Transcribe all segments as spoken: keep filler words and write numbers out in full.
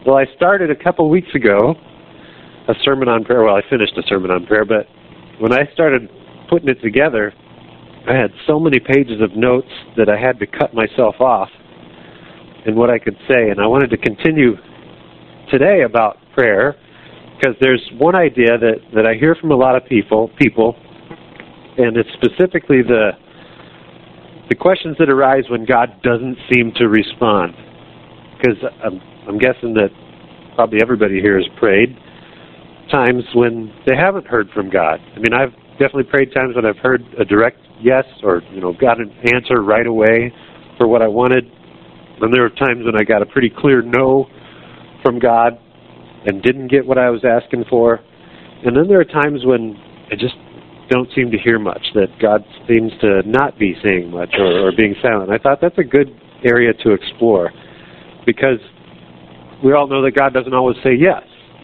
Well, I started a couple weeks ago a sermon on prayer. Well, I finished a sermon on prayer, but when I started putting it together, I had so many pages of notes that I had to cut myself off in what I could say. And I wanted to continue today about prayer because there's one idea that, that I hear from a lot of people, people, and it's specifically the the questions that arise when God doesn't seem to respond. Because I'm, I'm guessing that probably everybody here has prayed times when they haven't heard from God. I mean, I've definitely prayed times when I've heard a direct yes or, you know, got an answer right away for what I wanted. And there were times when I got a pretty clear no from God and didn't get what I was asking for. And then there are times when I just don't seem to hear much, that God seems to not be saying much or, or being silent. I thought that's a good area to explore because we all know that God doesn't always say yes.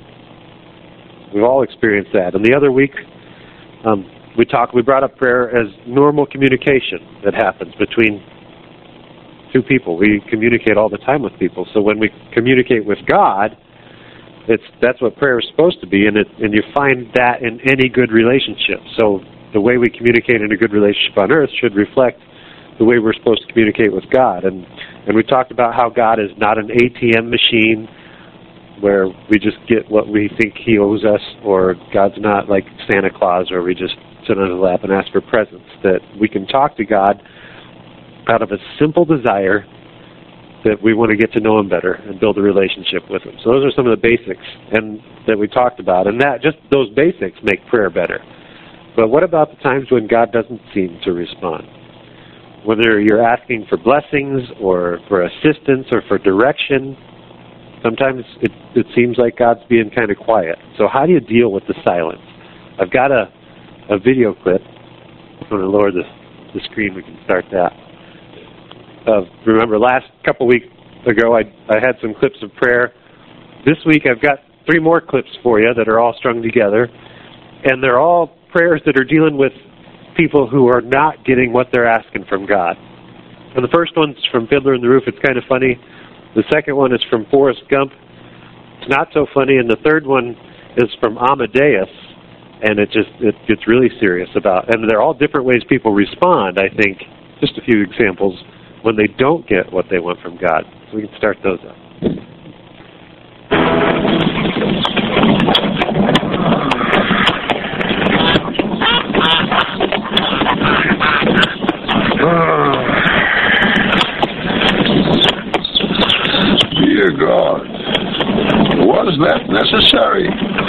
We've all experienced that. And the other week, um, we talked, we brought up prayer as normal communication that happens between two people. We communicate all the time with people. So when we communicate with God, it's that's what prayer is supposed to be, and it, and you find that in any good relationship. So the way we communicate in a good relationship on earth should reflect the way we're supposed to communicate with God. And and we talked about how God is not an A T M machine where we just get what we think He owes us, or God's not like Santa Claus where we just sit on His lap and ask for presents. That we can talk to God out of a simple desire that we want to get to know Him better and build a relationship with Him. So those are some of the basics and that we talked about. And that just those basics make prayer better. But what about the times when God doesn't seem to respond? Whether you're asking for blessings or for assistance or for direction, sometimes it, it seems like God's being kind of quiet. So how do you deal with the silence? I've got a, a video clip. I'm going to lower the, the screen. We can start that. Uh, remember, last couple weeks ago, I, I had some clips of prayer. This week, I've got three more clips for you that are all strung together. And they're all prayers that are dealing with people who are not getting what they're asking from God. And the first one's from Fiddler on the Roof. It's kind of funny. The second one is from Forrest Gump. It's not so funny. And the third one is from Amadeus. And it just it gets really serious about, and they're all different ways people respond, I think. Just a few examples when they don't get what they want from God. So we can start those up. Dear God, was that necessary?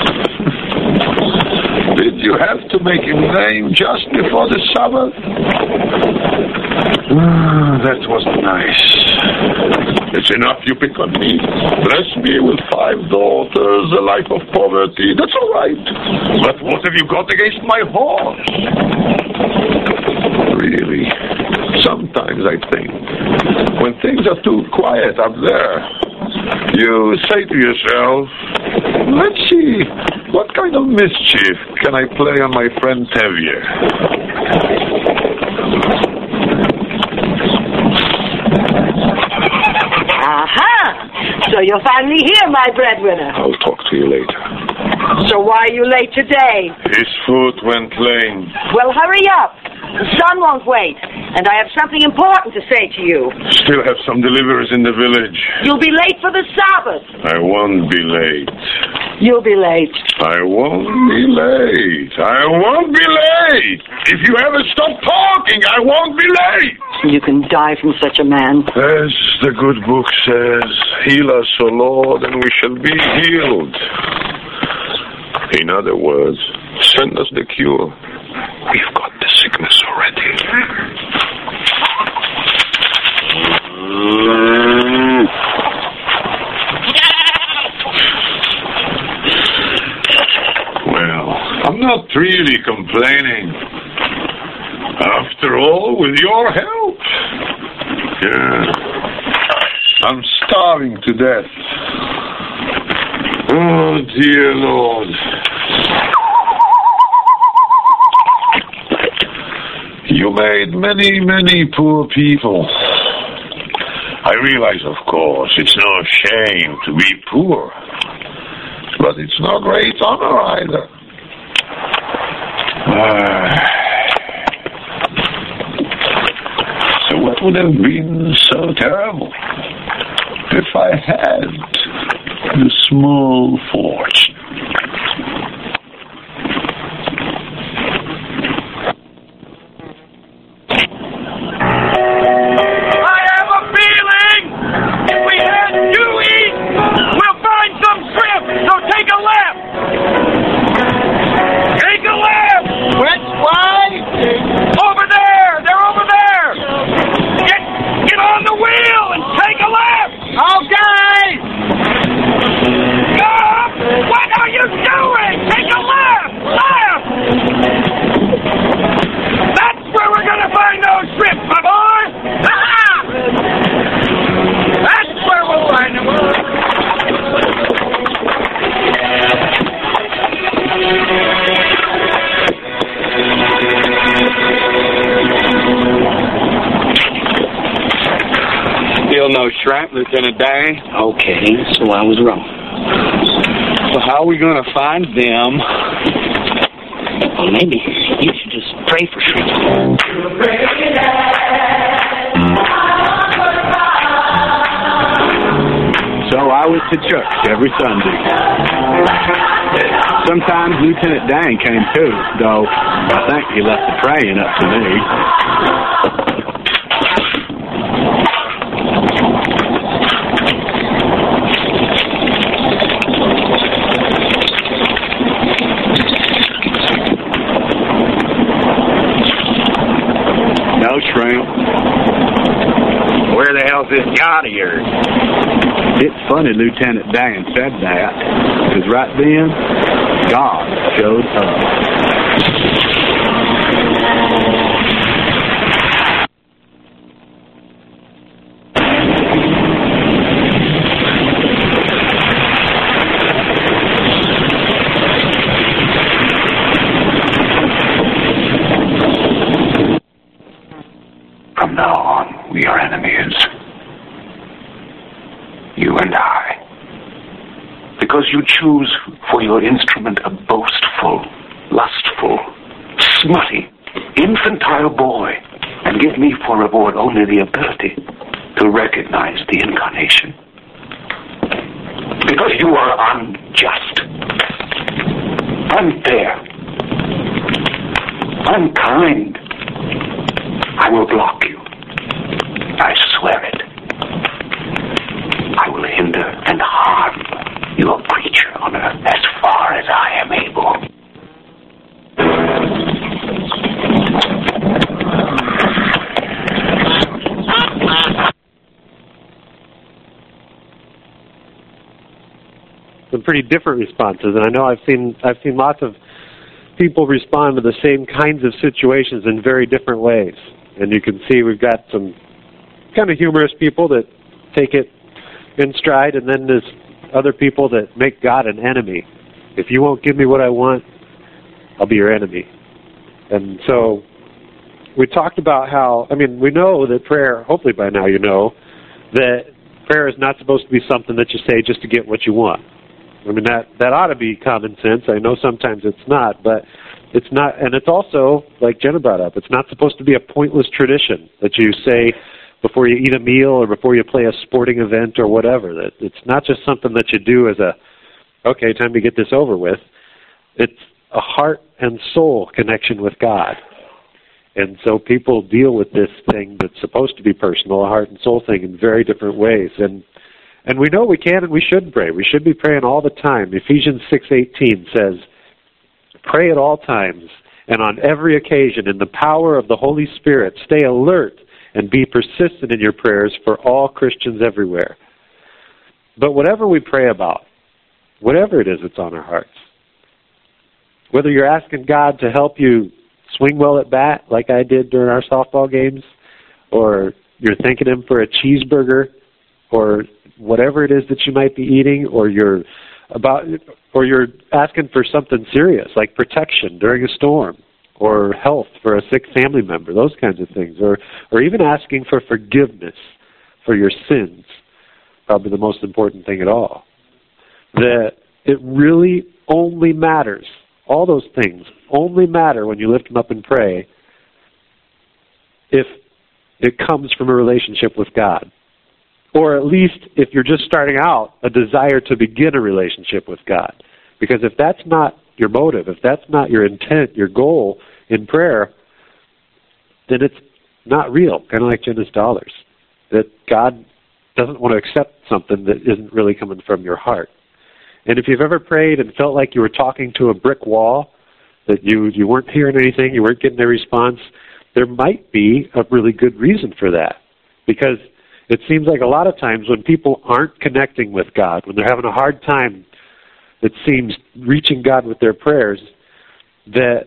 Did you have to make a name just before the Sabbath? Ah, that was nice. It's enough you pick on me. Bless me with five daughters, a life of poverty. That's all right. But what have you got against my horse? Really, sometimes I think, when things are too quiet up there, you say to yourself, let's see, what kind of mischief can I play on my friend Tevye? Aha! So you're finally here, my breadwinner. I'll talk to you later. So why are you late today? His foot went lame. Well, hurry up. The sun won't wait, and I have something important to say to you. Still have some deliverers in the village. You'll be late for the Sabbath. I won't be late. You'll be late. I won't be late. I won't be late. If you ever stop talking, I won't be late. You can die from such a man. As the good book says, heal us, O Lord, and we shall be healed. In other words, send us the cure. We've got the sickness already. Well, I'm not really complaining. After all, with your help. Yeah. I'm starving to death. Oh, dear Lord. You made many, many poor people. I realize, of course, it's no shame to be poor. But it's no great honor either. Uh, so what would have been so terrible if I had the small fortune? Shrimp, Lieutenant Dang. Okay, so I was wrong. So how are we going to find them? Well, maybe you should just pray for shrimp. So I went to church every Sunday. Sometimes Lieutenant Dang came too, though I think he left the praying up to me. Shrimp. Where the hell's this God of yours? It's funny Lieutenant Dan said that, because right then, God showed up. From now on, we are enemies. You and I. Because you choose for your instrument a boastful, lustful, smutty, infantile boy, and give me for reward only the ability to recognize the incarnation. Because you are unjust, unfair, unkind. I will block you. I swear it. I will hinder and harm your creature on earth as far as I am able. Some pretty different responses, and I know I've seen I've seen lots of people respond to the same kinds of situations in very different ways. And you can see we've got some kind of humorous people that take it in stride, and then there's other people that make God an enemy. If you won't give me what I want, I'll be your enemy. And so we talked about how, I mean, we know that prayer, hopefully by now you know, that prayer is not supposed to be something that you say just to get what you want. I mean, that, that ought to be common sense. I know sometimes it's not, but it's not, and it's also, like Jenna brought up, it's not supposed to be a pointless tradition that you say before you eat a meal or before you play a sporting event or whatever. That it's not just something that you do as a, okay, time to get this over with. It's a heart and soul connection with God. And so people deal with this thing that's supposed to be personal, a heart and soul thing, in very different ways. And and we know we can and we should pray. We should be praying all the time. Ephesians six eighteen says, pray at all times and on every occasion in the power of the Holy Spirit. Stay alert and be persistent in your prayers for all Christians everywhere. But whatever we pray about, whatever it is that's on our hearts, whether you're asking God to help you swing well at bat like I did during our softball games, or you're thanking Him for a cheeseburger, or whatever it is that you might be eating, or you're about, or you're asking for something serious like protection during a storm, or health for a sick family member, those kinds of things, or or even asking for forgiveness for your sins, probably the most important thing at all. that it really only matters. All those things only matter when you lift them up and pray if it comes from a relationship with God. Or at least, if you're just starting out, a desire to begin a relationship with God. Because if that's not your motive, if that's not your intent, your goal in prayer, then it's not real, kind of like generous dollars. That God doesn't want to accept something that isn't really coming from your heart. And if you've ever prayed and felt like you were talking to a brick wall, that you, you weren't hearing anything, you weren't getting a response, there might be a really good reason for that. Because it seems like a lot of times when people aren't connecting with God, when they're having a hard time, it seems, reaching God with their prayers, that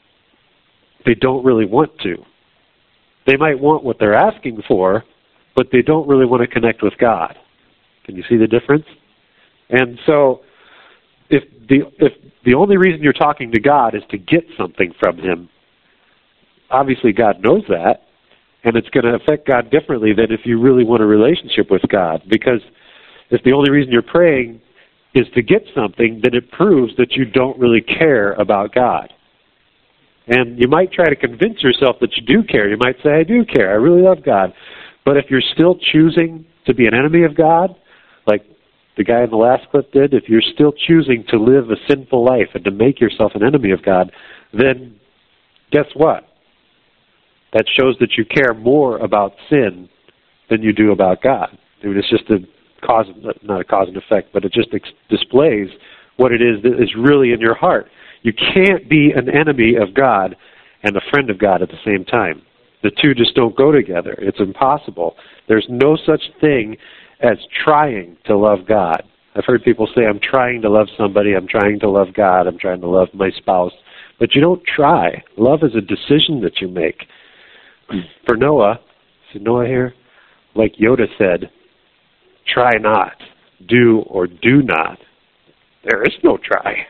they don't really want to. They might want what they're asking for, but they don't really want to connect with God. Can you see the difference? And so, if the if the only reason you're talking to God is to get something from Him, obviously God knows that, and it's going to affect God differently than if you really want a relationship with God. Because if the only reason you're praying is to get something, then it proves that you don't really care about God. And you might try to convince yourself that you do care. You might say, I do care, I really love God. But if you're still choosing to be an enemy of God, like the guy in the last clip did, if you're still choosing to live a sinful life and to make yourself an enemy of God, then guess what? That shows that you care more about sin than you do about God. I mean, it's just a cause, not a cause and effect, but it just ex- displays what it is that is really in your heart. You can't be an enemy of God and a friend of God at the same time. The two just don't go together. It's impossible. There's no such thing as trying to love God. I've heard people say, I'm trying to love somebody, I'm trying to love God, I'm trying to love my spouse. But you don't try. Love is a decision that you make. For Noah, is Noah here? Like Yoda said, try not, do or do not. There is no try.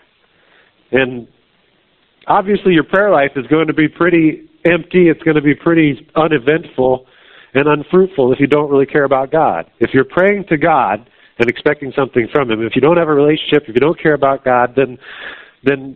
And obviously your prayer life is going to be pretty empty, it's going to be pretty uneventful and unfruitful if you don't really care about God. If you're praying to God and expecting something from Him, if you don't have a relationship, if you don't care about God, then then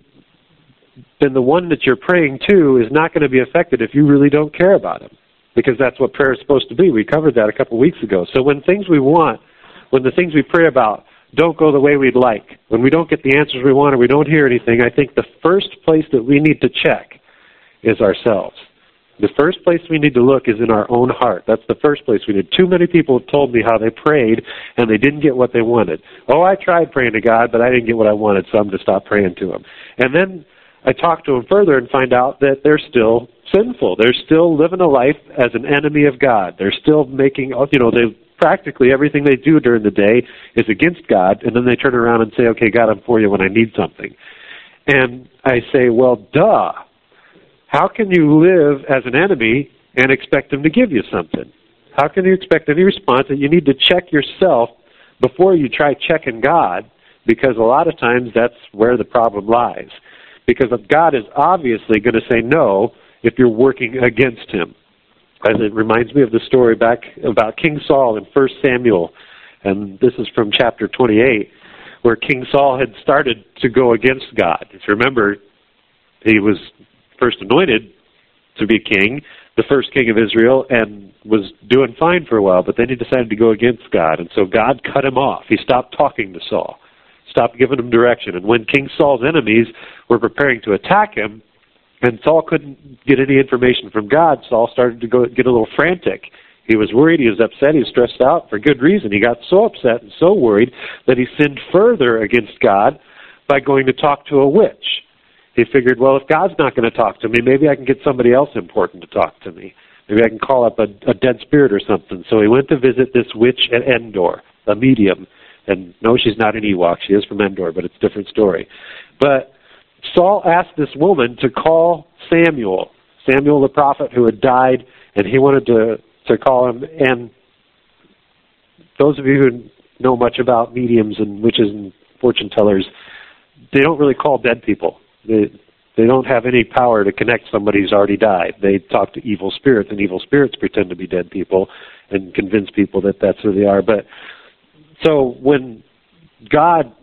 then the one that you're praying to is not going to be affected if you really don't care about Him. Because that's what prayer is supposed to be. We covered that a couple weeks ago. So when things we want, when the things we pray about don't go the way we'd like, when we don't get the answers we want or we don't hear anything, I think the first place that we need to check is ourselves. The first place we need to look is in our own heart. That's the first place we need. Too many people have told me how they prayed and they didn't get what they wanted. Oh, I tried praying to God, but I didn't get what I wanted, so I'm going to stop praying to Him. And then I talk to them further and find out that they're still sinful. They're still living a life as an enemy of God. They're still making, you know, they practically everything they do during the day is against God, and then they turn around and say, okay, God, I'm for you when I need something. And I say, well, duh. How can you live as an enemy and expect Him to give you something? How can you expect any response? That you need to check yourself before you try checking God, because a lot of times that's where the problem lies. Because God is obviously going to say no if you're working against Him. As it reminds me of the story back about King Saul in First Samuel, and this is from chapter twenty-eight, where King Saul had started to go against God. If you remember, he was first anointed to be king, the first king of Israel, and was doing fine for a while, but then he decided to go against God, and so God cut him off. He stopped talking to Saul, stopped giving him direction, and when King Saul's enemies were preparing to attack him, and Saul couldn't get any information from God, Saul started to go get a little frantic. He was worried, he was upset, he was stressed out for good reason. He got so upset and so worried that he sinned further against God by going to talk to a witch. He figured, well, if God's not going to talk to me, maybe I can get somebody else important to talk to me. Maybe I can call up a, a dead spirit or something. So he went to visit this witch at Endor, a medium. And no, she's not an Ewok. She is from Endor, but it's a different story. But Saul asked this woman to call Samuel, Samuel the prophet who had died, and he wanted to, to call him. And those of you who know much about mediums and witches and fortune tellers, they don't really call dead people. They, they don't have any power to connect somebody who's already died. They talk to evil spirits, and evil spirits pretend to be dead people and convince people that that's who they are. But so when God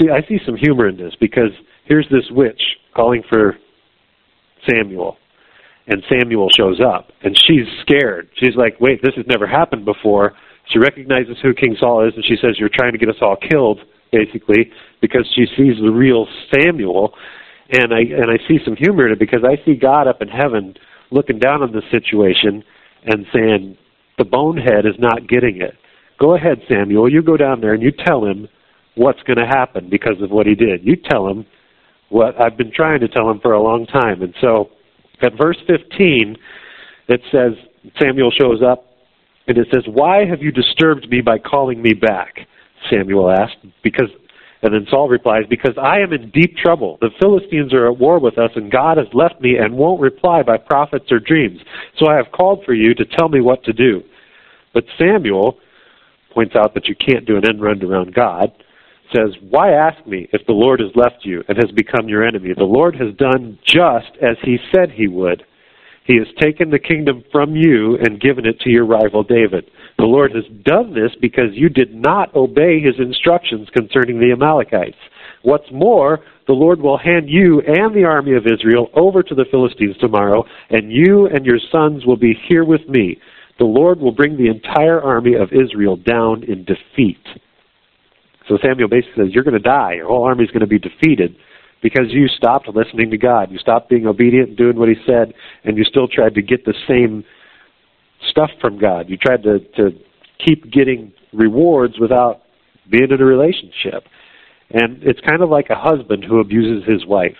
see, I see some humor in this, because here's this witch calling for Samuel, and Samuel shows up, and she's scared. She's like, wait, this has never happened before. She recognizes who King Saul is, and she says, you're trying to get us all killed, basically, because she sees the real Samuel. And I and I see some humor in it, because I see God up in heaven looking down on this situation and saying, the bonehead is not getting it. Go ahead, Samuel, you go down there and you tell him what's going to happen because of what he did. You tell him what I've been trying to tell him for a long time. And so at verse fifteen, it says, Samuel shows up, and it says, why have you disturbed me by calling me back? Samuel asked, because, and then Saul replies, because I am in deep trouble. The Philistines are at war with us, and God has left me and won't reply by prophets or dreams. So I have called for you to tell me what to do. But Samuel points out that you can't do an end run around God, says, why ask me if the Lord has left you and has become your enemy? The Lord has done just as he said he would. He has taken the kingdom from you and given it to your rival David. The Lord has done this because you did not obey his instructions concerning the Amalekites. What's more, the Lord will hand you and the army of Israel over to the Philistines tomorrow, and you and your sons will be here with me. The Lord will bring the entire army of Israel down in defeat. So Samuel basically says, you're going to die. Your whole army is going to be defeated because you stopped listening to God. You stopped being obedient and doing what he said, and you still tried to get the same stuff from God. You tried to, to keep getting rewards without being in a relationship. And it's kind of like a husband who abuses his wife.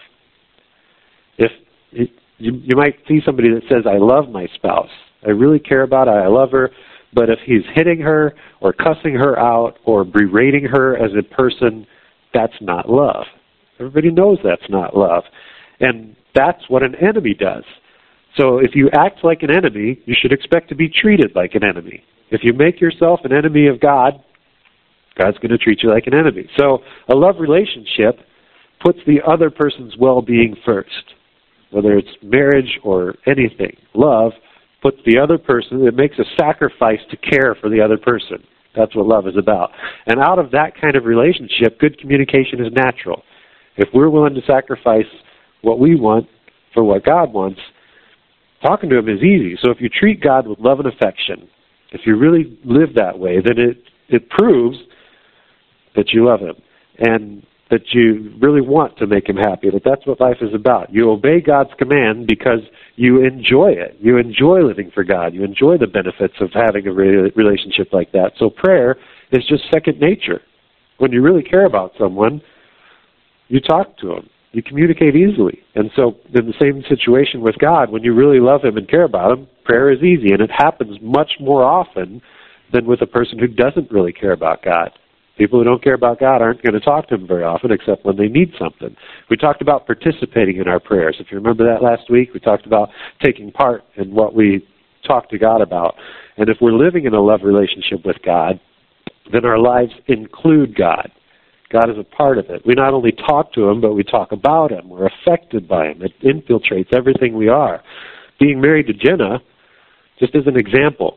If you, you might see somebody that says, I love my spouse. I really care about her. I love her. But if he's hitting her or cussing her out or berating her as a person, that's not love. Everybody knows that's not love. And that's what an enemy does. So if you act like an enemy, you should expect to be treated like an enemy. If you make yourself an enemy of God, God's going to treat you like an enemy. So a love relationship puts the other person's well-being first, whether it's marriage or anything. Love puts the other person, it makes a sacrifice to care for the other person. That's what love is about. And out of that kind of relationship, good communication is natural. If we're willing to sacrifice what we want for what God wants, talking to him is easy. So if you treat God with love and affection, if you really live that way, then it, it proves that you love him and that you really want to make him happy, that that's what life is about. You obey God's command because you enjoy it. You enjoy living for God. You enjoy the benefits of having a re- relationship like that. So prayer is just second nature. When you really care about someone, you talk to him. You communicate easily. And so in the same situation with God, when you really love him and care about him, prayer is easy. And it happens much more often than with a person who doesn't really care about God. People who don't care about God aren't going to talk to him very often except when they need something. We talked about participating in our prayers. If you remember that last week, we talked about taking part in what we talk to God about. And if we're living in a love relationship with God, then our lives include God. God is a part of it. We not only talk to him, but we talk about him. We're affected by him. It infiltrates everything we are. Being married to Jenna, just as an example,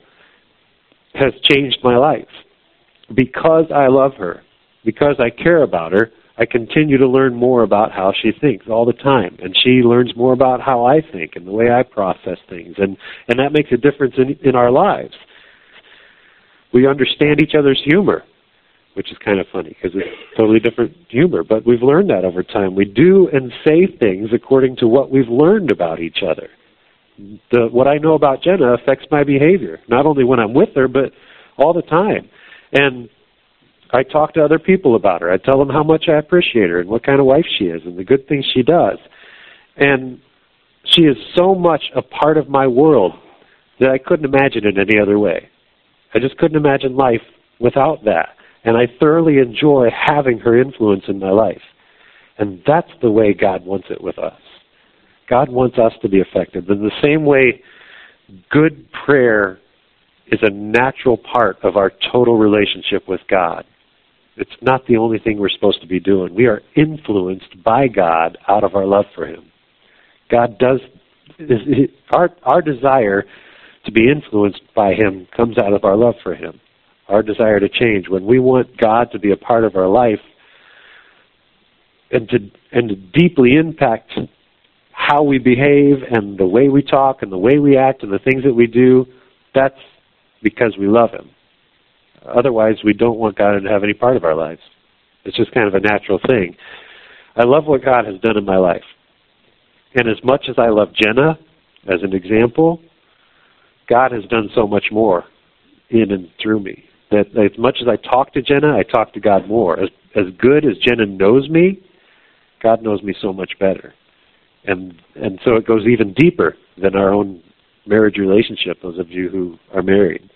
has changed my life. Because I love her, because I care about her, I continue to learn more about how she thinks all the time. And she learns more about how I think and the way I process things. And, and that makes a difference in, in our lives. We understand each other's humor, which is kind of funny because it's totally different humor. But we've learned that over time. We do and say things according to what we've learned about each other. The, what I know about Jenna affects my behavior, not only when I'm with her, but all the time. And I talk to other people about her. I tell them how much I appreciate her and what kind of wife she is and the good things she does. And she is so much a part of my world that I couldn't imagine it any other way. I just couldn't imagine life without that. And I thoroughly enjoy having her influence in my life. And that's the way God wants it with us. God wants us to be effective. In the same way, good prayer is a natural part of our total relationship with God. It's not the only thing we're supposed to be doing. We are influenced by God out of our love for him. God does, our, our desire to be influenced by him comes out of our love for him. Our desire to change. When we want God to be a part of our life, and to and to deeply impact how we behave and the way we talk and the way we act and the things that we do, that's because we love him. Otherwise, we don't want God to have any part of our lives. It's just kind of a natural thing. I love what God has done in my life. And as much as I love Jenna, as an example, God has done so much more in and through me. That as much as I talk to Jenna, I talk to God more. As, as good as Jenna knows me, God knows me so much better. And and so it goes even deeper than our own marriage relationship, those of you who are married.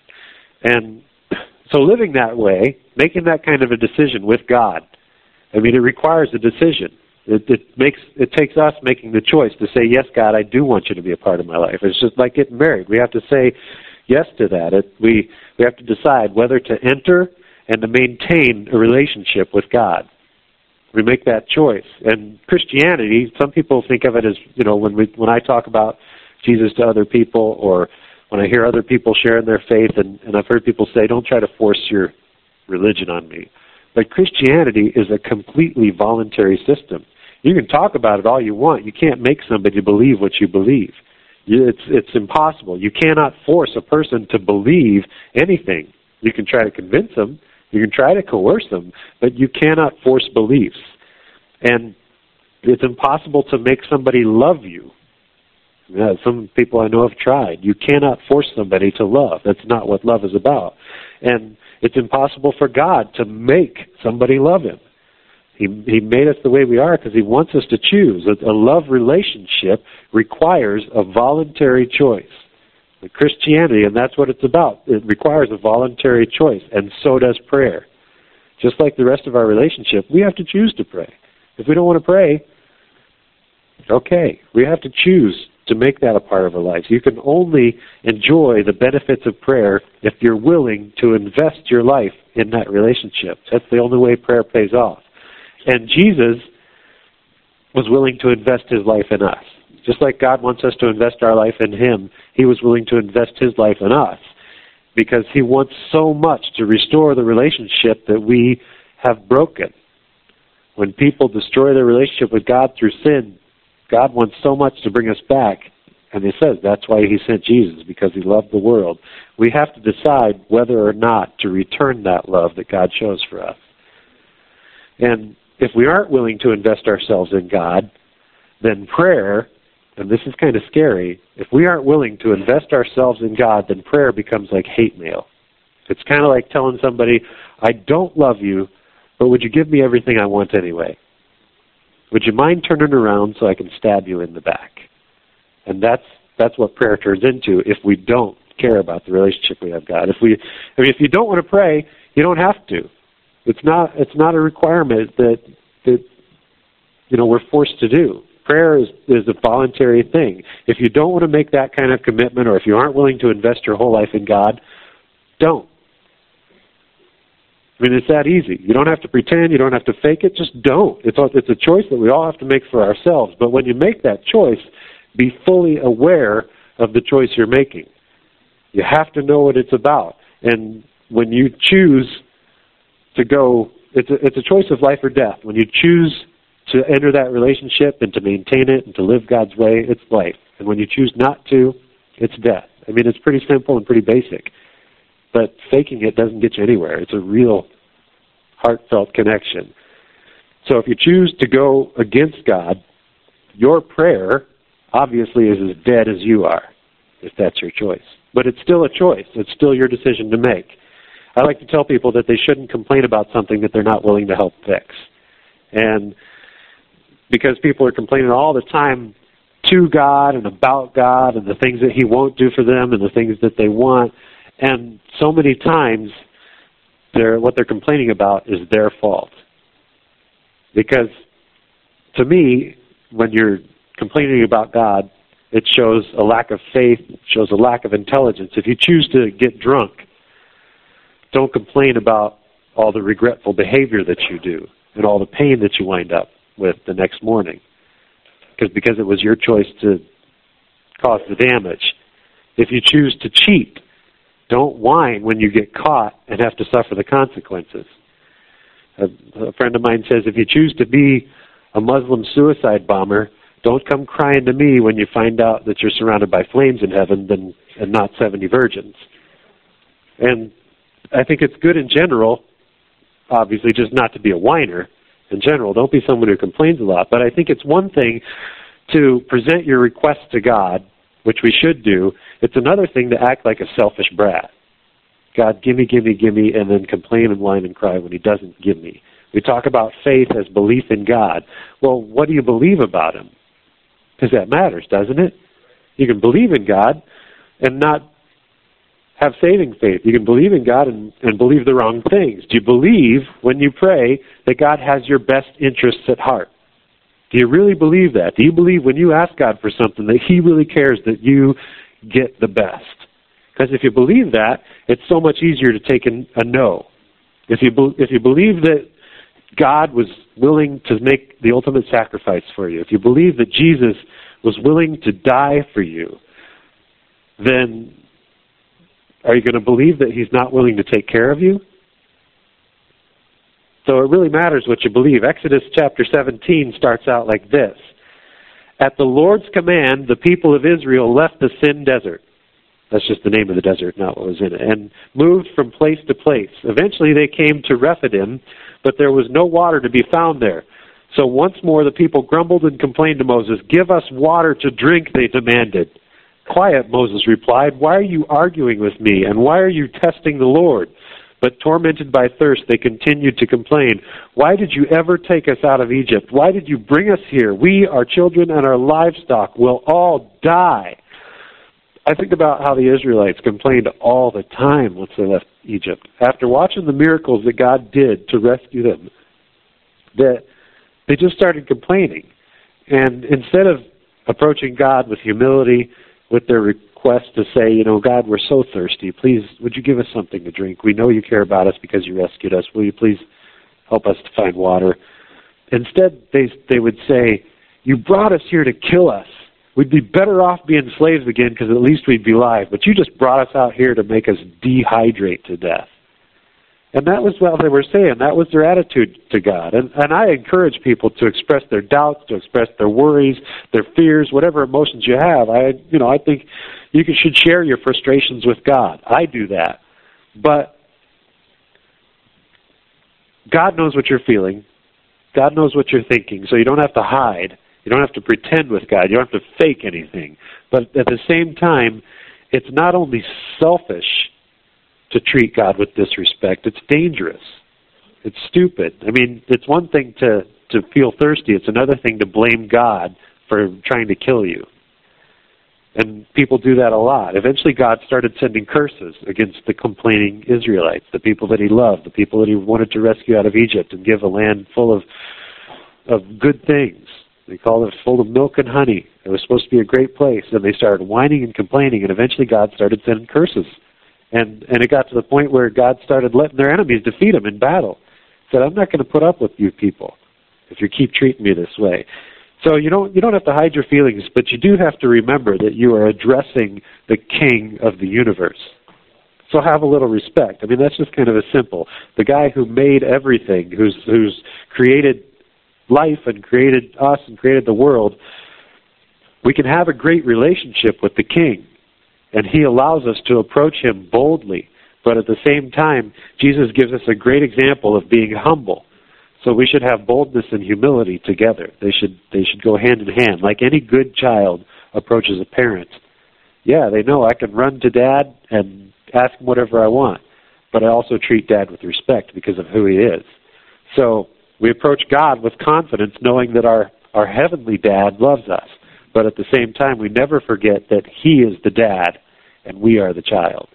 And so living that way, making that kind of a decision with God, I mean, it requires a decision. It, it makes it takes us making the choice to say, yes, God, I do want you to be a part of my life. It's just like getting married. We have to say yes to that. It, we, we have to decide whether to enter and to maintain a relationship with God. We make that choice. And Christianity, some people think of it as, you know, when we when I talk about Jesus to other people, or when I hear other people sharing their faith, and, and I've heard people say, don't try to force your religion on me. But Christianity is a completely voluntary system. You can talk about it all you want. You can't make somebody believe what you believe. It's, it's impossible. You cannot force a person to believe anything. You can try to convince them. You can try to coerce them, but you cannot force beliefs. And it's impossible to make somebody love you. Yeah, some people I know have tried. You cannot force somebody to love. That's not what love is about. And it's impossible for God to make somebody love him. He, he made us the way we are because he wants us to choose. A, a love relationship requires a voluntary choice. Christianity, and that's what it's about. It requires a voluntary choice, and so does prayer. Just like the rest of our relationship, we have to choose to pray. If we don't want to pray, okay, we have to choose to make that a part of our lives. You can only enjoy the benefits of prayer if you're willing to invest your life in that relationship. That's the only way prayer pays off. And Jesus was willing to invest his life in us. Just like God wants us to invest our life in him, he was willing to invest his life in us because he wants so much to restore the relationship that we have broken. When people destroy their relationship with God through sin, God wants so much to bring us back. And he says that's why he sent Jesus, because he loved the world. We have to decide whether or not to return that love that God shows for us. And if we aren't willing to invest ourselves in God, then prayer, and this is kind of scary, if we aren't willing to invest ourselves in God, then prayer becomes like hate mail. It's kind of like telling somebody, I don't love you, but would you give me everything I want anyway? Would you mind turning around so I can stab you in the back? And that's that's what prayer turns into if we don't care about the relationship we have with God. If we, I mean, if you don't want to pray, you don't have to. It's not it's not a requirement that that you know we're forced to do. Prayer is, is a voluntary thing. If you don't want to make that kind of commitment, or if you aren't willing to invest your whole life in God, don't. I mean, it's that easy. You don't have to pretend. You don't have to fake it. Just don't. It's a, it's a choice that we all have to make for ourselves. But when you make that choice, be fully aware of the choice you're making. You have to know what it's about. And when you choose to go, it's a, it's a choice of life or death. When you choose to enter that relationship and to maintain it and to live God's way, it's life. And when you choose not to, it's death. I mean, it's pretty simple and pretty basic. But faking it doesn't get you anywhere. It's a real heartfelt connection. So if you choose to go against God, your prayer obviously is as dead as you are, if that's your choice. But it's still a choice. It's still your decision to make. I like to tell people that they shouldn't complain about something that they're not willing to help fix. And because people are complaining all the time to God and about God and the things that he won't do for them and the things that they want, and so many times they're, what they're complaining about is their fault. Because to me, when you're complaining about God, it shows a lack of faith, it shows a lack of intelligence. If you choose to get drunk, don't complain about all the regretful behavior that you do and all the pain that you wind up with the next morning. Because because it was your choice to cause the damage. If you choose to cheat, don't whine when you get caught and have to suffer the consequences. A, a friend of mine says, if you choose to be a Muslim suicide bomber, don't come crying to me when you find out that you're surrounded by flames in heaven than, and not seventy virgins. And I think it's good in general, obviously, just not to be a whiner in general. Don't be someone who complains a lot. But I think it's one thing to present your requests to God, which we should do. It's another thing to act like a selfish brat. God, gimme, gimme, gimme, and then complain and whine and cry when he doesn't give me. We talk about faith as belief in God. Well, what do you believe about him? Because that matters, doesn't it? You can believe in God and not have saving faith. You can believe in God and, and believe the wrong things. Do you believe, when you pray, that God has your best interests at heart? Do you really believe that? Do you believe when you ask God for something that he really cares that you get the best? Because if you believe that, it's so much easier to take a, a no. If you, be, if you believe that God was willing to make the ultimate sacrifice for you, if you believe that Jesus was willing to die for you, then are you going to believe that he's not willing to take care of you? So it really matters what you believe. Exodus chapter seventeen starts out like this. At the Lord's command, the people of Israel left the Sin desert. That's just the name of the desert, not what was in it. And moved from place to place. Eventually they came to Rephidim, but there was no water to be found there. So once more the people grumbled and complained to Moses. Give us water to drink, they demanded. Quiet, Moses replied. Why are you arguing with me, and why are you testing the Lord? But tormented by thirst, they continued to complain. Why did you ever take us out of Egypt? Why did you bring us here? We, our children, and our livestock will all die. I think about how the Israelites complained all the time once they left Egypt. After watching the miracles that God did to rescue them, that they just started complaining. And instead of approaching God with humility, with their request to say, you know, God, we're so thirsty. Please, would you give us something to drink? We know you care about us because you rescued us. Will you please help us to find water? Instead, they they would say, you brought us here to kill us. We'd be better off being slaves again because at least we'd be alive. But you just brought us out here to make us dehydrate to death. And that was what they were saying. That was their attitude to God. And, and I encourage people to express their doubts, to express their worries, their fears, whatever emotions you have. I, you know, I think you can, should share your frustrations with God. I do that. But God knows what you're feeling. God knows what you're thinking. So you don't have to hide. You don't have to pretend with God. You don't have to fake anything. But at the same time, it's not only selfish to treat God with disrespect. It's dangerous. It's stupid. I mean, it's one thing to, to feel thirsty. It's another thing to blame God for trying to kill you. And people do that a lot. Eventually God started sending curses against the complaining Israelites, the people that he loved, the people that he wanted to rescue out of Egypt and give a land full of of good things. They called it full of milk and honey. It was supposed to be a great place. And they started whining and complaining, and eventually God started sending curses. And and it got to the point where God started letting their enemies defeat them in battle. He said, I'm not going to put up with you people if you keep treating me this way. So you don't you don't have to hide your feelings, but you do have to remember that you are addressing the King of the universe. So have a little respect. I mean, that's just kind of a simple. The guy who made everything, who's who's created life and created us and created the world, we can have a great relationship with the King. And he allows us to approach him boldly. But at the same time, Jesus gives us a great example of being humble. So we should have boldness and humility together. They should they should go hand in hand. Like any good child approaches a parent. Yeah, they know I can run to Dad and ask him whatever I want. But I also treat Dad with respect because of who he is. So we approach God with confidence, knowing that our, our heavenly Dad loves us. But at the same time, we never forget that he is the dad and we are the child.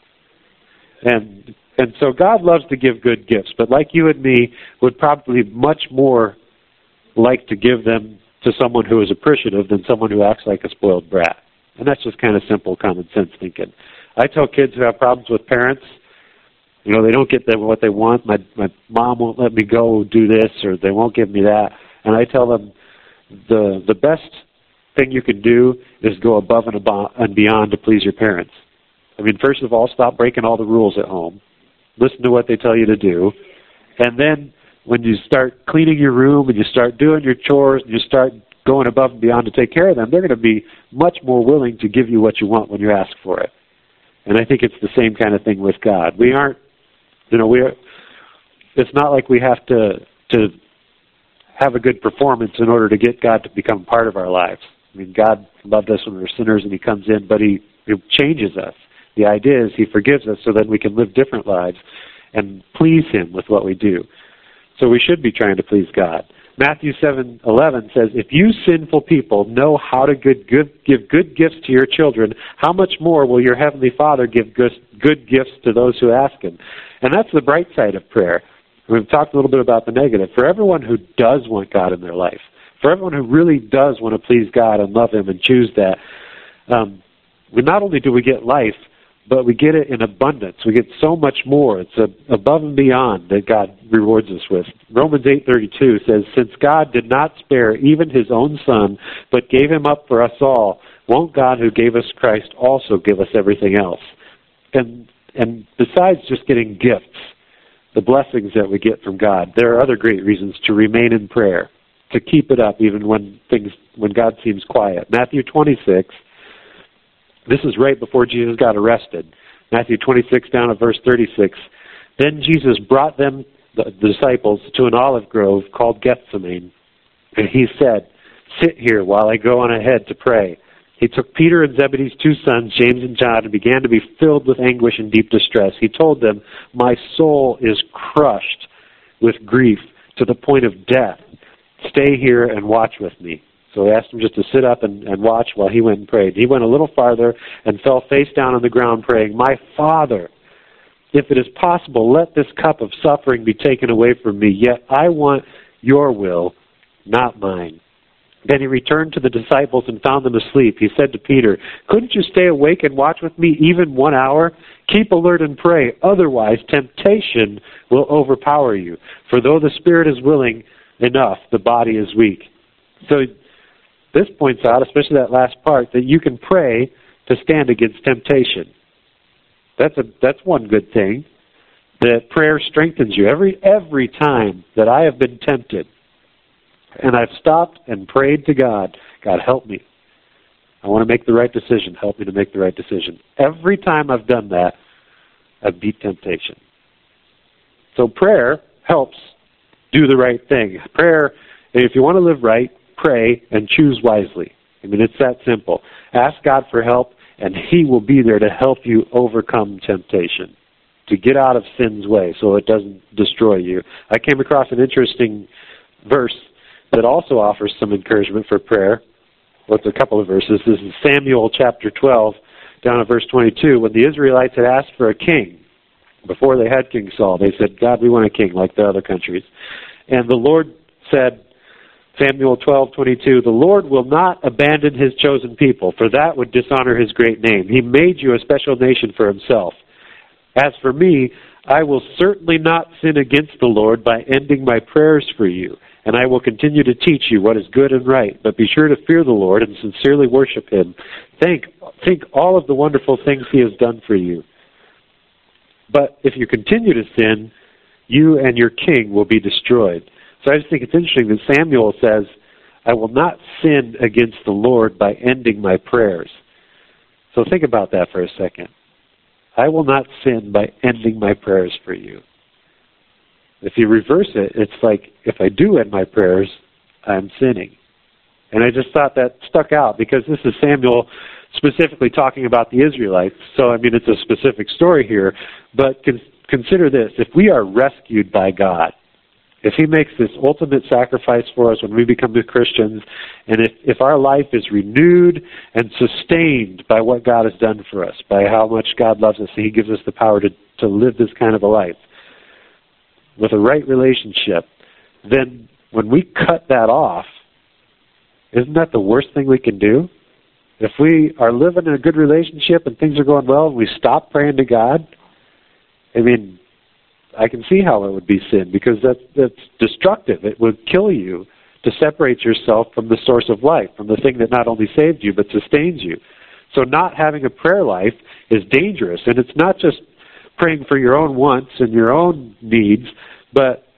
And and so God loves to give good gifts, but like you and me, would probably much more like to give them to someone who is appreciative than someone who acts like a spoiled brat. And that's just kind of simple common sense thinking. I tell kids who have problems with parents, you know, they don't get them what they want. My my mom won't let me go do this, or they won't give me that. And I tell them the the best thing you can do is go above and beyond to please your parents. I mean, first of all, stop breaking all the rules at home. Listen to what they tell you to do. And then when you start cleaning your room and you start doing your chores and you start going above and beyond to take care of them, they're going to be much more willing to give you what you want when you ask for it. And I think it's the same kind of thing with God. We aren't, you know, we're, it's not like we have to to have a good performance in order to get God to become part of our lives. I mean, God loved us when we were sinners and he comes in, but he, he changes us. The idea is he forgives us so that we can live different lives and please him with what we do. So we should be trying to please God. Matthew seven eleven says, if you sinful people know how to good, good, give good gifts to your children, how much more will your heavenly Father give good, good gifts to those who ask him? And that's the bright side of prayer. We've talked a little bit about the negative. For everyone who does want God in their life, for everyone who really does want to please God and love him and choose that, um, we not only do we get life, but we get it in abundance. We get so much more. It's a, above and beyond that God rewards us with. Romans eight thirty-two says, since God did not spare even his own Son, but gave him up for us all, won't God who gave us Christ also give us everything else? And and besides just getting gifts, the blessings that we get from God, there are other great reasons to remain in prayer, to keep it up even when things when God seems quiet. Matthew twenty-six, this is right before Jesus got arrested. Matthew twenty-six down at verse thirty-six. Then Jesus brought them, the disciples, to an olive grove called Gethsemane. And he said, sit here while I go on ahead to pray. He took Peter and Zebedee's two sons, James and John, and began to be filled with anguish and deep distress. He told them, my soul is crushed with grief to the point of death. Stay here and watch with me. So he asked him just to sit up and, and watch while he went and prayed. He went a little farther and fell face down on the ground praying, my Father, if it is possible, let this cup of suffering be taken away from me, yet I want your will, not mine. Then he returned to the disciples and found them asleep. He said to Peter, couldn't you stay awake and watch with me even one hour? Keep alert and pray, otherwise temptation will overpower you. For though the spirit is willing enough, the body is weak. So this points out, especially that last part, that you can pray to stand against temptation. That's a that's one good thing, that prayer strengthens you. Every every time that I have been tempted, and I've stopped and prayed to God, God, help me. I want to make the right decision. Help me to make the right decision. Every time I've done that, I've beat temptation. So prayer helps do the right thing. Prayer, if you want to live right, pray and choose wisely. I mean, it's that simple. Ask God for help, and he will be there to help you overcome temptation, to get out of sin's way so it doesn't destroy you. I came across an interesting verse that also offers some encouragement for prayer. Well, it's a couple of verses. This is Samuel chapter twelve, down at verse twenty-two. When the Israelites had asked for a king, before they had King Saul, they said, God, we want a king like the other countries. And the Lord said, Samuel twelve twenty-two, the Lord will not abandon his chosen people, for that would dishonor his great name. He made you a special nation for himself. As for me, I will certainly not sin against the Lord by ending my prayers for you, and I will continue to teach you what is good and right. But be sure to fear the Lord and sincerely worship him. Think, think all of the wonderful things he has done for you. But if you continue to sin, you and your king will be destroyed. So I just think it's interesting that Samuel says, I will not sin against the Lord by ending my prayers. So think about that for a second. I will not sin by ending my prayers for you. If you reverse it, it's like, if I do end my prayers, I'm sinning. And I just thought that stuck out because this is Samuel specifically talking about the Israelites. So, I mean, it's a specific story here. But con- consider this. If we are rescued by God, if he makes this ultimate sacrifice for us when we become the Christians, and if, if our life is renewed and sustained by what God has done for us, by how much God loves us, and he gives us the power to, to live this kind of a life, with a right relationship, then when we cut that off, isn't that the worst thing we can do? If we are living in a good relationship and things are going well and we stop praying to God, I mean, I can see how it would be sin because that, that's destructive. It would kill you to separate yourself from the source of life, from the thing that not only saved you but sustains you. So not having a prayer life is dangerous, and it's not just praying for your own wants and your own needs, but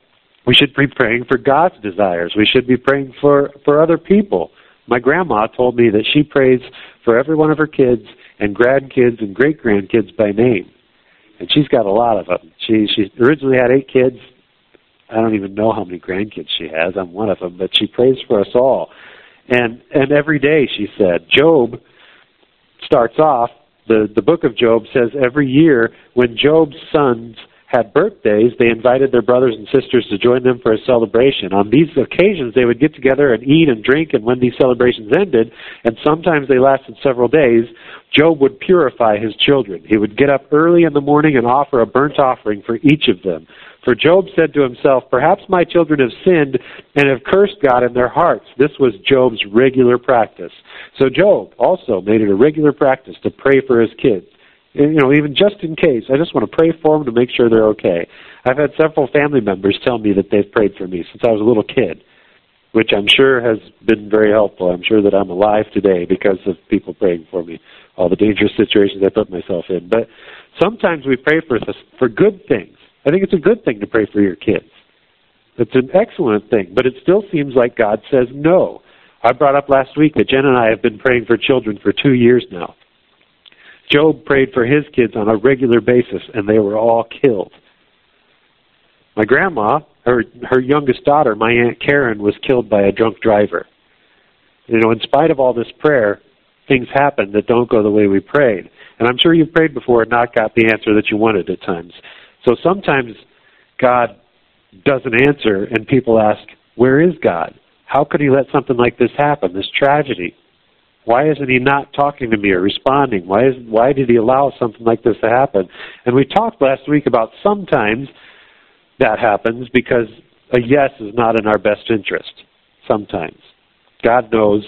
We should be praying for God's desires. We should be praying for, for other people. My grandma told me that she prays for every one of her kids and grandkids and great-grandkids by name. And she's got a lot of them. She, she originally had eight kids. I don't even know how many grandkids she has. I'm one of them. But she prays for us all. And and every day, she said, Job starts off, the, the book of Job says every year when Job's sons had birthdays, they invited their brothers and sisters to join them for a celebration. On these occasions, they would get together and eat and drink, and when these celebrations ended, and sometimes they lasted several days, Job would purify his children. He would get up early in the morning and offer a burnt offering for each of them. For Job said to himself, perhaps my children have sinned and have cursed God in their hearts. This was Job's regular practice. So Job also made it a regular practice to pray for his kids. You know, even just in case, I just want to pray for them to make sure they're okay. I've had several family members tell me that they've prayed for me since I was a little kid, which I'm sure has been very helpful. I'm sure that I'm alive today because of people praying for me, all the dangerous situations I put myself in. But sometimes we pray for for good things. I think it's a good thing to pray for your kids. It's an excellent thing, but it still seems like God says no. I brought up last week that Jen and I have been praying for children for two years now. Job prayed for his kids on a regular basis, and they were all killed. My grandma, her her youngest daughter, my Aunt Karen, was killed by a drunk driver. You know, in spite of all this prayer, things happen that don't go the way we prayed. And I'm sure you've prayed before and not got the answer that you wanted at times. So sometimes God doesn't answer, and people ask, where is God? How could he let something like this happen, this tragedy? Why isn't he not talking to me or responding? Why is why did he allow something like this to happen? And we talked last week about sometimes that happens because a yes is not in our best interest. Sometimes. God knows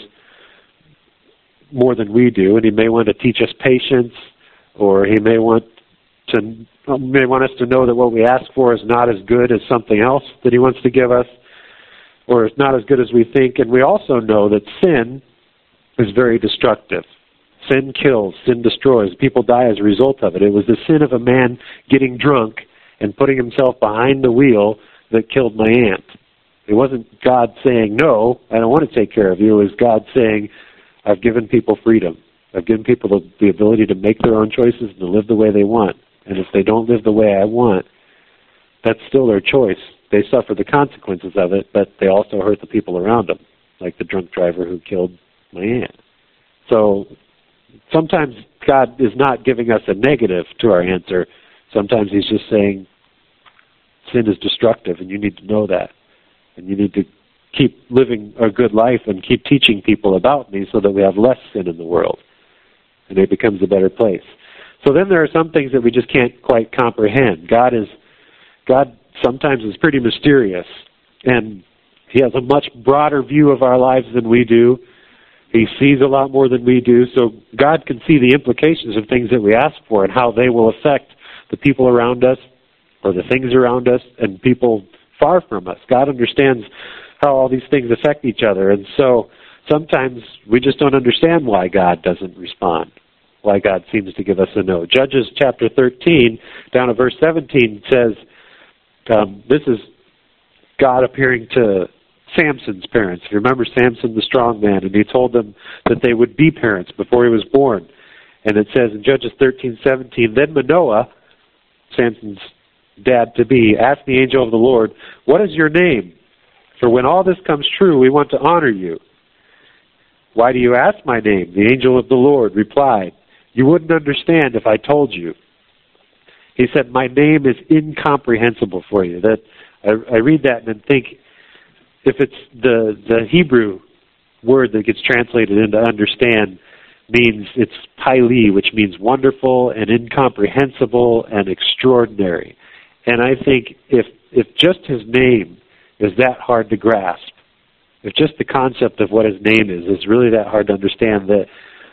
more than we do, and he may want to teach us patience, or he may want to may want us to know that what we ask for is not as good as something else that he wants to give us, or it's not as good as we think. And we also know that sin is very destructive. Sin kills, sin destroys. People die as a result of it. It was the sin of a man getting drunk and putting himself behind the wheel that killed my aunt. It wasn't God saying, no, I don't want to take care of you. It was God saying, I've given people freedom. I've given people the, the ability to make their own choices and to live the way they want. And if they don't live the way I want, that's still their choice. They suffer the consequences of it, but they also hurt the people around them, like the drunk driver who killed my aunt. So sometimes God is not giving us a negative to our answer. Sometimes he's just saying, sin is destructive, and you need to know that. And you need to keep living a good life and keep teaching people about me so that we have less sin in the world, and it becomes a better place. So then there are some things that we just can't quite comprehend. God is, God sometimes is pretty mysterious, and he has a much broader view of our lives than we do. He sees a lot more than we do, so God can see the implications of things that we ask for and how they will affect the people around us or the things around us and people far from us. God understands how all these things affect each other, and so sometimes we just don't understand why God doesn't respond, why God seems to give us a no. Judges chapter thirteen, down at verse seventeen, says, um, this is God appearing to Samson's parents. If you remember Samson, the strong man, and he told them that they would be parents before he was born. And it says in Judges thirteen seventeen, then Manoah, Samson's dad-to-be, asked the angel of the Lord, what is your name? For when all this comes true, we want to honor you. Why do you ask my name? The angel of the Lord replied, you wouldn't understand if I told you. He said, my name is incomprehensible for you. That I, I read that and then think, if it's the the Hebrew word that gets translated into understand, means it's Pali, which means wonderful and incomprehensible and extraordinary. And I think if if just his name is that hard to grasp, if just the concept of what his name is is really that hard to understand, that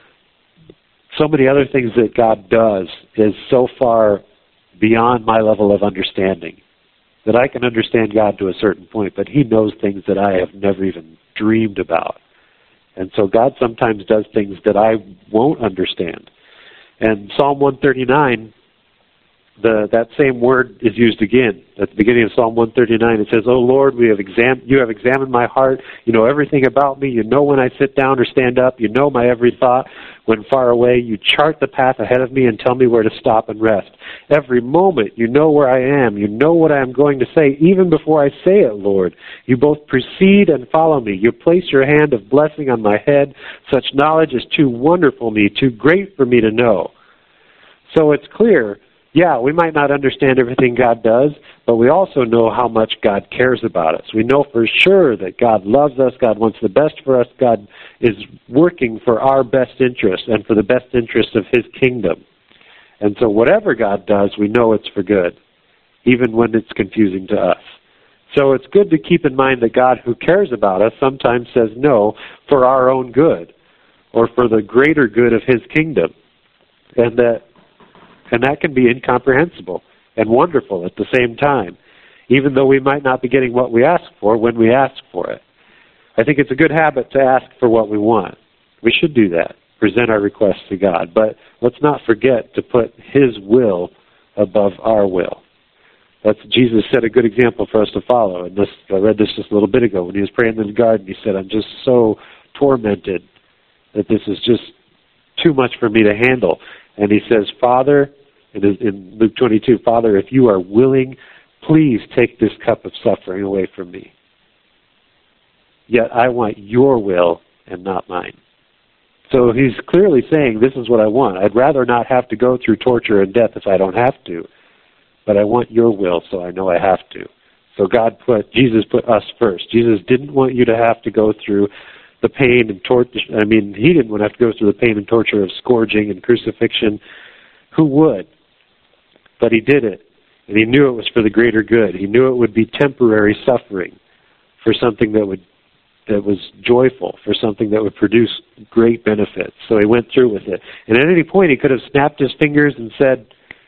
so many other things that God does is so far beyond my level of understanding, that I can understand God to a certain point, but he knows things that I have never even dreamed about. And so God sometimes does things that I won't understand. And Psalm one thirty-nine, the that same word is used again at the beginning of Psalm one thirty-nine. It says, "Oh Lord, we have exam- you have examined my heart. You know everything about me. You know when I sit down or stand up. You know my every thought. When far away, you chart the path ahead of me and tell me where to stop and rest. Every moment, you know where I am. You know what I am going to say, even before I say it, Lord. You both precede and follow me. You place your hand of blessing on my head. Such knowledge is too wonderful for me, too great for me to know." So it's clear, yeah, we might not understand everything God does, but we also know how much God cares about us. We know for sure that God loves us, God wants the best for us, God is working for our best interest and for the best interest of His kingdom. And so whatever God does, we know it's for good, even when it's confusing to us. So it's good to keep in mind that God, who cares about us, sometimes says no for our own good or for the greater good of His kingdom. And that And that can be incomprehensible and wonderful at the same time, even though we might not be getting what we ask for when we ask for it. I think it's a good habit to ask for what we want. We should do that, present our requests to God. But let's not forget to put His will above our will. That's Jesus set a good example for us to follow. And this, I read this just a little bit ago when He was praying in the garden. He said, "I'm just so tormented that this is just too much for me to handle." And He says, "Father," in Luke twenty-two, "Father, if you are willing, please take this cup of suffering away from me. Yet I want your will and not mine." So He's clearly saying, this is what I want. I'd rather not have to go through torture and death if I don't have to. But I want your will, so I know I have to. So God put, Jesus put us first. Jesus didn't want you to have to go through the pain and torture. I mean, He didn't want to have to go through the pain and torture of scourging and crucifixion. Who would? But He did it, and He knew it was for the greater good. He knew it would be temporary suffering for something that would that was joyful, for something that would produce great benefits. So He went through with it. And at any point, He could have snapped His fingers and said,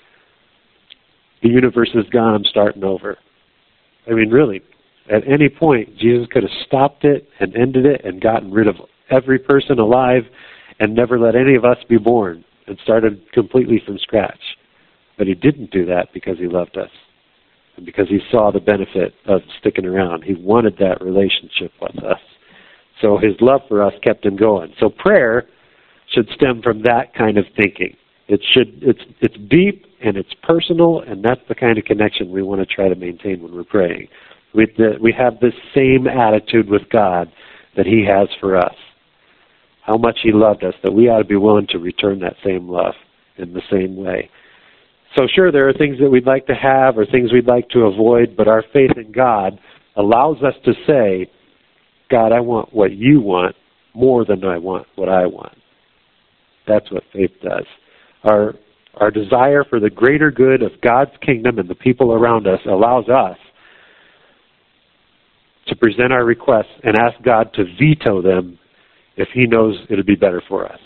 "The universe is gone, I'm starting over." I mean, really, at any point, Jesus could have stopped it and ended it and gotten rid of every person alive and never let any of us be born and started completely from scratch. But He didn't do that because He loved us and because He saw the benefit of sticking around. He wanted that relationship with us. So His love for us kept Him going. So prayer should stem from that kind of thinking. It should, it's, it's deep and it's personal, and that's the kind of connection we want to try to maintain when we're praying. We, the, we have this same attitude with God that He has for us. How much He loved us, that we ought to be willing to return that same love in the same way. So sure, there are things that we'd like to have or things we'd like to avoid, but our faith in God allows us to say, "God, I want what you want more than I want what I want." That's what faith does. Our, our desire for the greater good of God's kingdom and the people around us allows us to present our requests and ask God to veto them if He knows it would be better for us.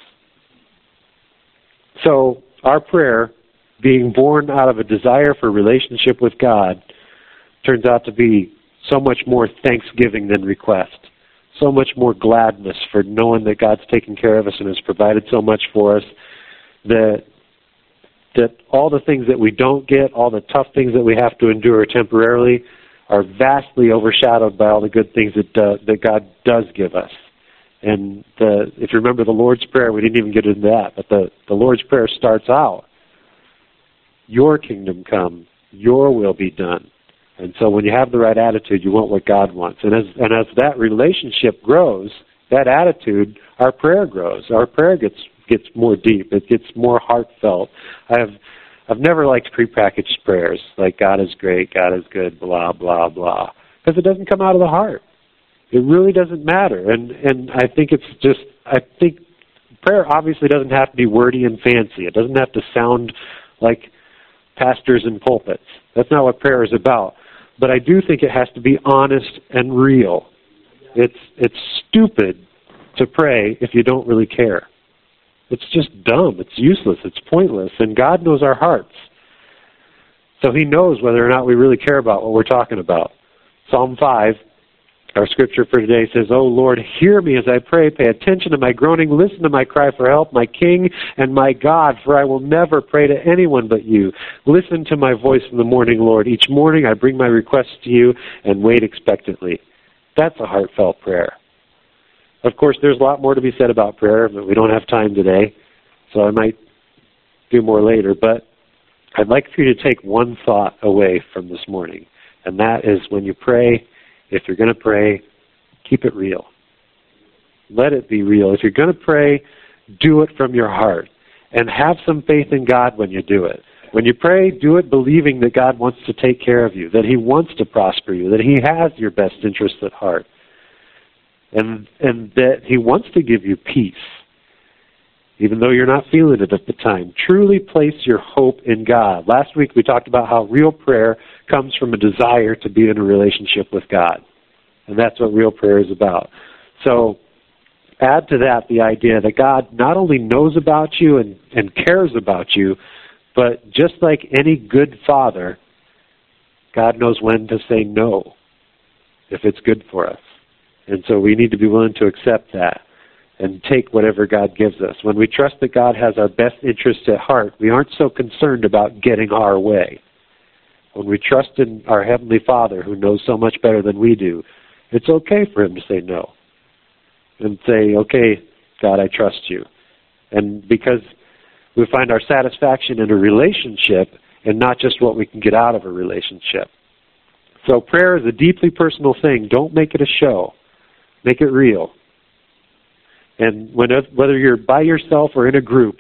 So our prayer, being born out of a desire for relationship with God, turns out to be so much more thanksgiving than request, so much more gladness for knowing that God's taken care of us and has provided so much for us, that that all the things that we don't get, all the tough things that we have to endure temporarily, are vastly overshadowed by all the good things that uh, that God does give us. And the, if you remember the Lord's Prayer, we didn't even get into that, but the, the Lord's Prayer starts out, "Your kingdom come, your will be done." And so when you have the right attitude, you want what God wants. And as and as that relationship grows, that attitude, our prayer grows. Our prayer gets gets more deep. It gets more heartfelt. I have I've never liked prepackaged prayers like "God is great, God is good," blah blah blah, because it doesn't come out of the heart. It really doesn't matter. And and I think it's just I think prayer obviously doesn't have to be wordy and fancy. It doesn't have to sound like pastors and pulpits. That's not what prayer is about. But I do think it has to be honest and real. It's it's stupid to pray if you don't really care. It's just dumb. It's useless. It's pointless. And God knows our hearts. So He knows whether or not we really care about what we're talking about. Psalm five Our scripture for today says, "O Lord, hear me as I pray. Pay attention to my groaning. Listen to my cry for help, my King and my God, for I will never pray to anyone but you. Listen to my voice in the morning, Lord. Each morning I bring my requests to you and wait expectantly." That's a heartfelt prayer. Of course, there's a lot more to be said about prayer, but we don't have time today, so I might do more later. But I'd like for you to take one thought away from this morning, and that is when you pray, if you're going to pray, keep it real. Let it be real. If you're going to pray, do it from your heart. And have some faith in God when you do it. When you pray, do it believing that God wants to take care of you, that He wants to prosper you, that He has your best interests at heart, and, and that He wants to give you peace, even though you're not feeling it at the time. Truly place your hope in God. Last week we talked about how real prayer comes from a desire to be in a relationship with God. And that's what real prayer is about. So add to that the idea that God not only knows about you and, and cares about you, but just like any good father, God knows when to say no if it's good for us. And so we need to be willing to accept that and take whatever God gives us. When we trust that God has our best interests at heart, we aren't so concerned about getting our way. When we trust in our Heavenly Father, who knows so much better than we do, it's okay for Him to say no. And say, "Okay, God, I trust you." And because we find our satisfaction in a relationship and not just what we can get out of a relationship. So prayer is a deeply personal thing. Don't make it a show. Make it real. And when, whether you're by yourself or in a group,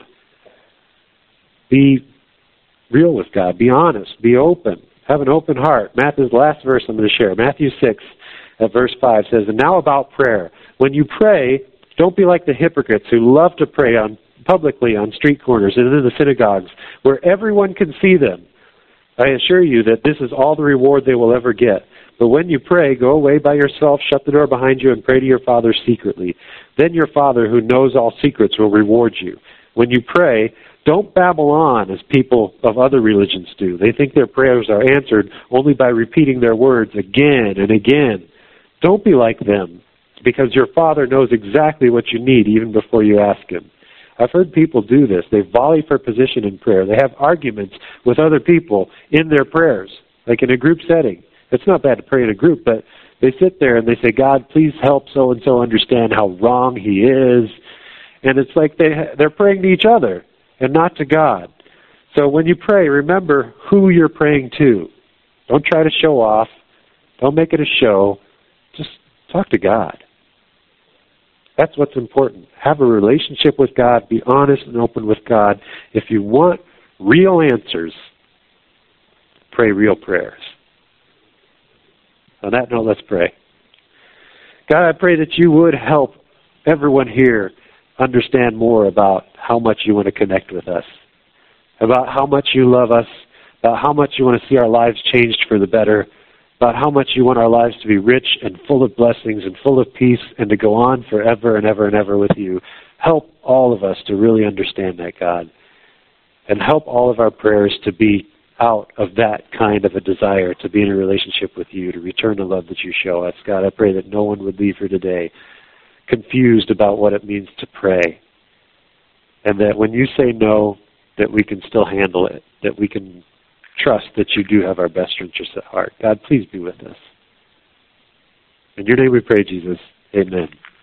be real with God. Be honest. Be open. Have an open heart. Matthew's last verse I'm going to share. Matthew six at verse five says, "And now about prayer. When you pray, don't be like the hypocrites who love to pray on publicly on street corners and in the synagogues where everyone can see them. I assure you that this is all the reward they will ever get. But when you pray, go away by yourself, shut the door behind you, and pray to your Father secretly. Then your Father, who knows all secrets, will reward you. When you pray, don't babble on as people of other religions do. They think their prayers are answered only by repeating their words again and again. Don't be like them, because your Father knows exactly what you need even before you ask Him." I've heard people do this. They volley for position in prayer. They have arguments with other people in their prayers, like in a group setting. It's not bad to pray in a group, but they sit there and they say, "God, please help so-and-so understand how wrong he is." And it's like they, they're praying to each other and not to God. So when you pray, remember who you're praying to. Don't try to show off. Don't make it a show. Just talk to God. That's what's important. Have a relationship with God. Be honest and open with God. If you want real answers, pray real prayers. On that note, let's pray. God, I pray that you would help everyone here understand more about how much you want to connect with us, about how much you love us, about how much you want to see our lives changed for the better, about how much you want our lives to be rich and full of blessings and full of peace and to go on forever and ever and ever with you. Help all of us to really understand that, God. And help all of our prayers to be out of that kind of a desire to be in a relationship with you, to return the love that you show us. God, I pray that no one would leave here today confused about what it means to pray. And that when you say no, that we can still handle it, that we can trust that you do have our best interests at heart. God, please be with us. In your name we pray, Jesus. Amen.